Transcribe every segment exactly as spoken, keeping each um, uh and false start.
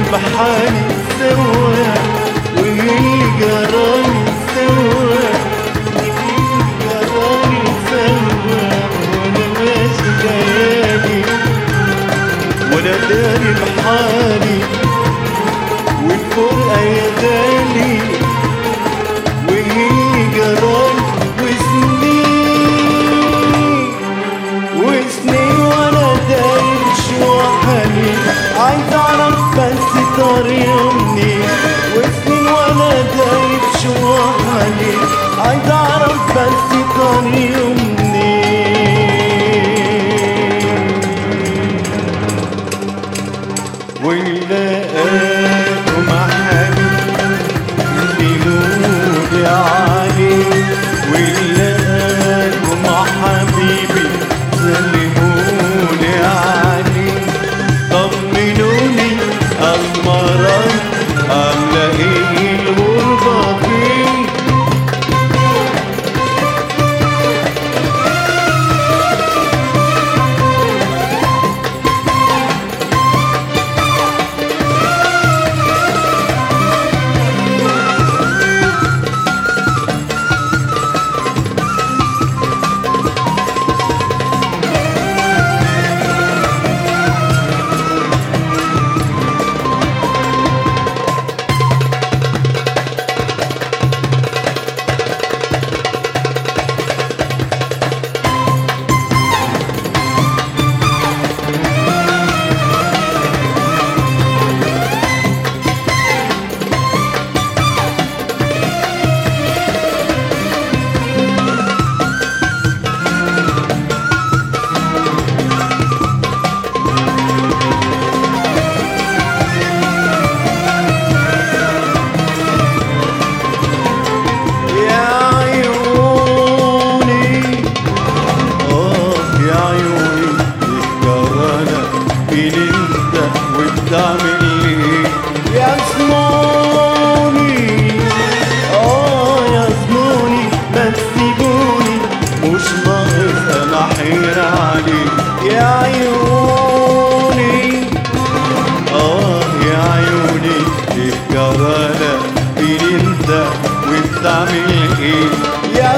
بحالي سوا واللي جرالي سوا جرالي سوا وانا ماشي ليالي وانا داري بحالي والفرقة يا غالي واللي جرالي وسنين وسنين وانا دايب شوحني عايز اعرف بس طريقه منين وسنين وانا دايب شوحني عايز اعرف بس طريقه منين ولقاكوا مع حبيبي نودي عليه ولقاكوا مع حبيبي سلموني عليه طمنوني أسمران عاملة ايه الغربة فين تعمل ايه يا زنوني اه يا زنوني ما تسيبوني مش ناقص انا حيرة عليك يا عيوني اه يا عيوني ايه جرالك فين انت وبتعمل ايه يا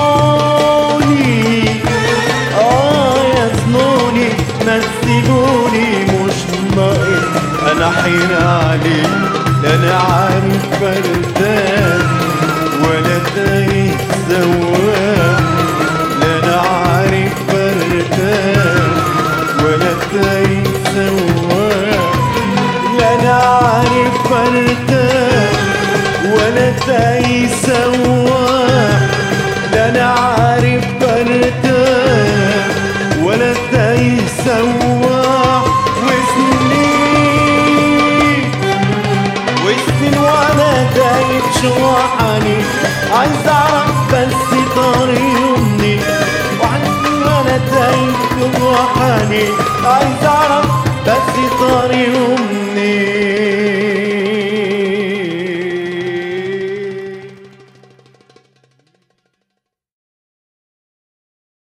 زنوني اه يا زنوني ما تسيبوني مش ناقص انا حيرة عليك لا انا عارف بردان ولا تايه سواق لا انا عارف بردان ولا تايه سواق لا انا عارف بردان ولا تايه سواق لا انا عارف بردان ولا تايه سواق شوحني عايز اعرف بس طريقه منين وانا تايه شوحني عايز اعرف بس طريقه